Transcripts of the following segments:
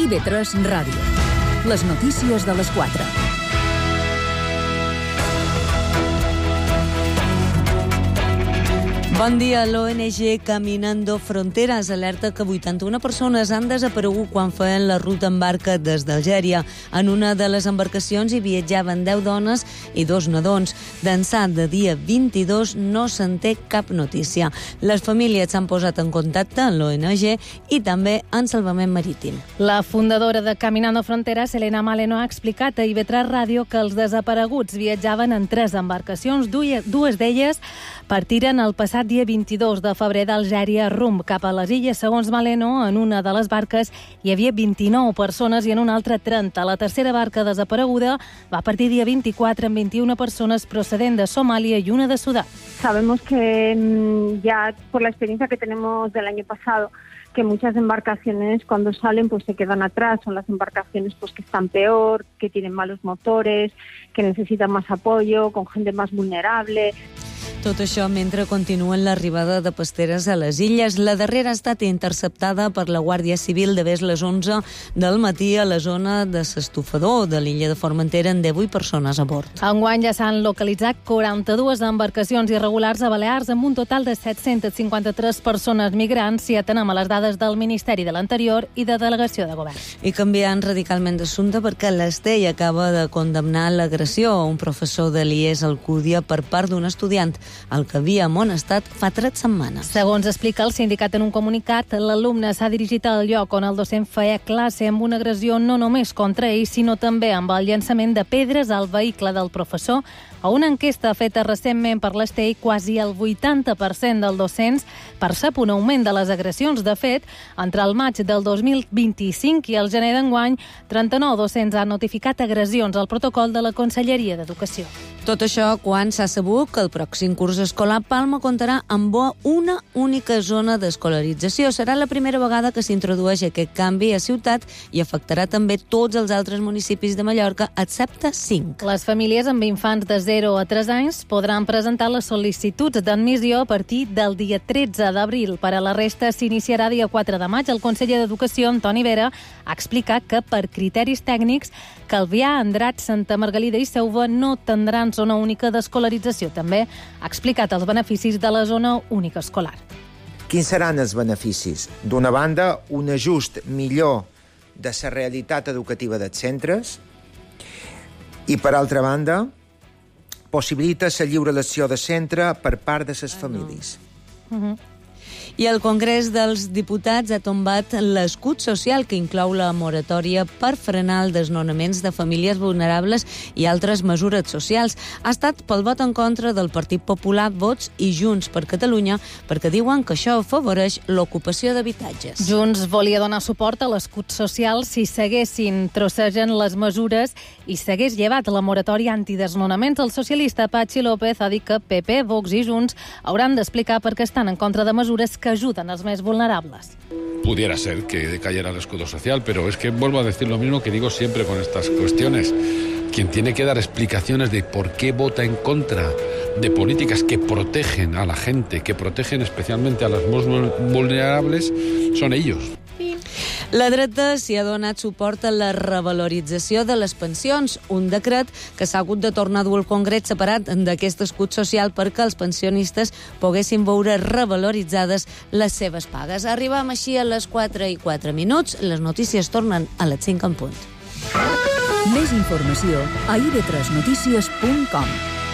IB3 Ràdio. Les notícies de les 4. Bon dia. L'ONG Caminando Fronteras alerta que 81 persones han desaparegut quan feien la ruta en barca des d'Algèria. En una de les embarcacions hi viatjaven 10 dones i 2 nadons. D'ençà de dia 22 no se'n té cap notícia. Les famílies s'han posat en contacte amb l'ONG i també en Salvament Marítim. La fundadora de Caminando Fronteras, Elena Maleno, ha explicat a IB3 Ràdio que els desapareguts viatjaven en 3 embarcacions. Dues d'elles partiren el passat dia 22 de febrer d'Algèria rumb cap a les illes. Segons Maleno, en una de les barques hi havia 29 persones i en una altra 30. La tercera barca desapareguda va partir dia 24 amb 21 persones procedent de Somàlia i una de Sudán. Sabemos que ya por la experiencia que tenemos del año pasado, que muchas embarcaciones cuando salen pues se quedan atrás, son las embarcaciones pues que están peor, que tienen malos motores, que necesitan más apoyo, con gente más vulnerable. Tot això mentre continuen l'arribada de pasteres a les illes. La darrera ha estat interceptada per la Guàrdia Civil de les 11 del matí a la zona de s'Estufador de l'illa de Formentera amb 18 persones a bord. Enguany ja s'han localitzat 42 embarcacions irregulars a Balears amb un total de 753 persones migrants si atenem a les dades del Ministeri de l'Interior i de Delegació de Govern. I canviant radicalment d'assumpte perquè l'Estell acaba de condemnar l'agressió a un professor de l'IES Alcúdia per part d'un estudiant el que havia amonestat fa 3 setmanes. Segons explica el sindicat en un comunicat, l'alumne s'ha dirigit al lloc on el docent feia classe amb una agressió no només contra ell, sinó també amb el llançament de pedres al vehicle del professor. A una enquesta feta recentment per l'Estell, quasi el 80% dels docents percep un augment de les agressions. De fet, entre el maig del 2025 i el gener d'enguany, 39 docents han notificat agressions al protocol de la Conselleria d'Educació. Tot això quan s'ha sabut que el pròxim curs escolar Palma comptarà amb una única zona d'escolarització. Serà la primera vegada que s'introdueix aquest canvi a ciutat i afectarà també tots els altres municipis de Mallorca, excepte 5. Les famílies amb infants de 0 a 3 anys podran presentar les sol·licituds d'admissió a partir del dia 13 d'abril. Per a la resta s'iniciarà dia 4 de maig. El conseller d'Educació, Antoni Vera, ha explicat que per criteris tècnics Calvià, Andratx, Santa Margalida i Seuva no tindran zona única d'escolarització. També ha explicat els beneficis de la zona única escolar. Quins seran els beneficis? D'una banda, un ajust millor de la realitat educativa dels centres i, per altra banda, possibilita la lliure elecció de centre per part de les famílies. I el Congrés dels Diputats ha tombat l'escut social que inclou la moratòria per frenar els desnonaments de famílies vulnerables i altres mesures socials. Ha estat pel vot en contra del Partit Popular, Vox i Junts per Catalunya perquè diuen que això afavoreix l'ocupació d'habitatges. Junts volia donar suport a l'escut social si s'haguessin trossejant les mesures i s'hagués llevat la moratòria antidesnonaments. El socialista Patxi López ha dit que PP, Vox i Junts hauran d'explicar per què estan en contra de mesures que ayudan a los más vulnerables. Pudiera ser que decayera el escudo social, pero es que vuelvo a decir lo mismo que digo siempre con estas cuestiones. Quien tiene que dar explicaciones de por qué vota en contra de políticas que protegen a la gente, que protegen especialmente a las más vulnerables, son ellos. La dreta s'hi ha donat suport a la revalorització de les pensions, un decret que s'ha hagut de tornar a dur al Congrés separat d'aquest escut social perquè els pensionistes poguessin veure revaloritzades les seves pagues. Arribem així a les 4:04. Les notícies tornen a les 5 en punt. Més informació a ib3notícies.com.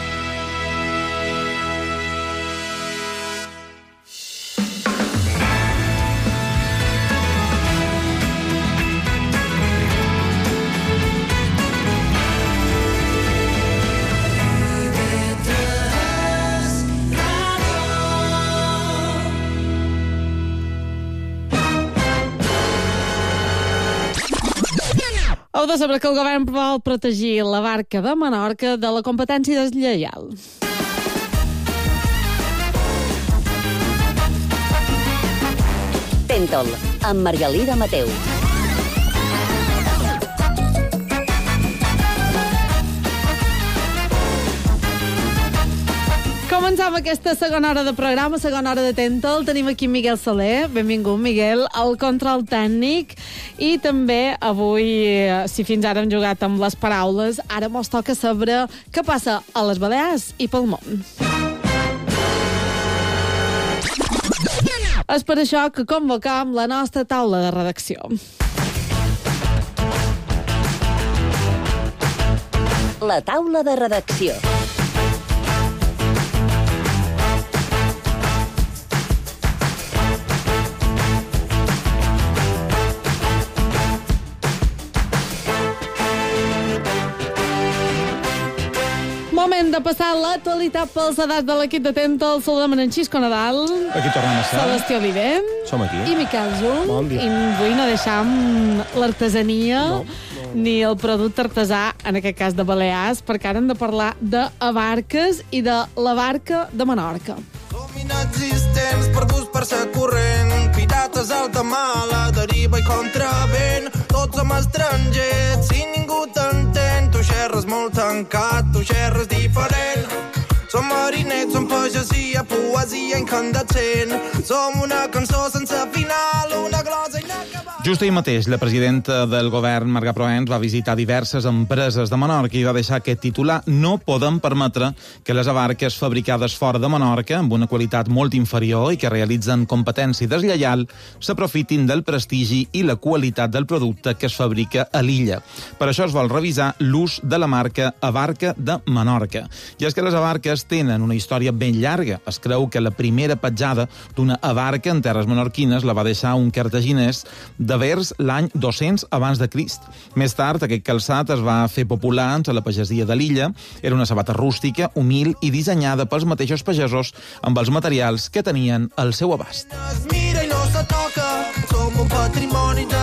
Heu de saber que el govern vol protegir la barca de Menorca de la competència deslleial. Tentol, amb Margalida Mateu. Com Començam aquesta segona hora de programa, segona hora de Tental. Tenim aquí Miguel Soler. Benvingut, Miguel, al control tècnic. I també avui, si fins ara hem jugat amb les paraules, ara mos toca saber què passa a les Balears i pel món. És per això que convocam la nostra taula de redacció. La taula de redacció. Moment de passar l'actualitat pels edats de l'equip de Tental. Saludem en Xisco Nadal. Aquí tornem a estar. Celestí Oliver. Som aquí. I Miquel Zum. Bon dia. I avui no deixam l'artesania ni el producte artesà, en aquest cas de Balears, perquè ara hem de parlar d'abarques i de la barca de Menorca. Som inexistents, perduts per ser corrent, pirates alta mar, la deriva i contravent, tots som estrangers, si ningú t'entén, tu xerres molt tancat, tu xerres diferent. Som marinets, som pagesia, poesia incandescent, som una cançó sense final, una glosa inacabada. Just ahir mateix, la presidenta del govern, Marga Proens, va visitar diverses empreses de Menorca i va deixar aquest titular: no podem permetre que les abarques fabricades fora de Menorca, amb una qualitat molt inferior i que realitzen competència deslleial, s'aprofitin del prestigi i la qualitat del producte que es fabrica a l'illa. Per això es vol revisar l'ús de la marca Abarca de Menorca. I és que les abarques tenen una història ben llarga. Es creu que la primera petjada d'una abarca en terres menorquines la va deixar un cartaginès de vers l'any 200 abans de Crist. Més tard, aquest calçat es va fer popular a la pagesia de l'illa. Era una sabata rústica, humil i dissenyada pels mateixos pagesos amb els materials que tenien al seu abast. Mira i no se toca, som un patrimoni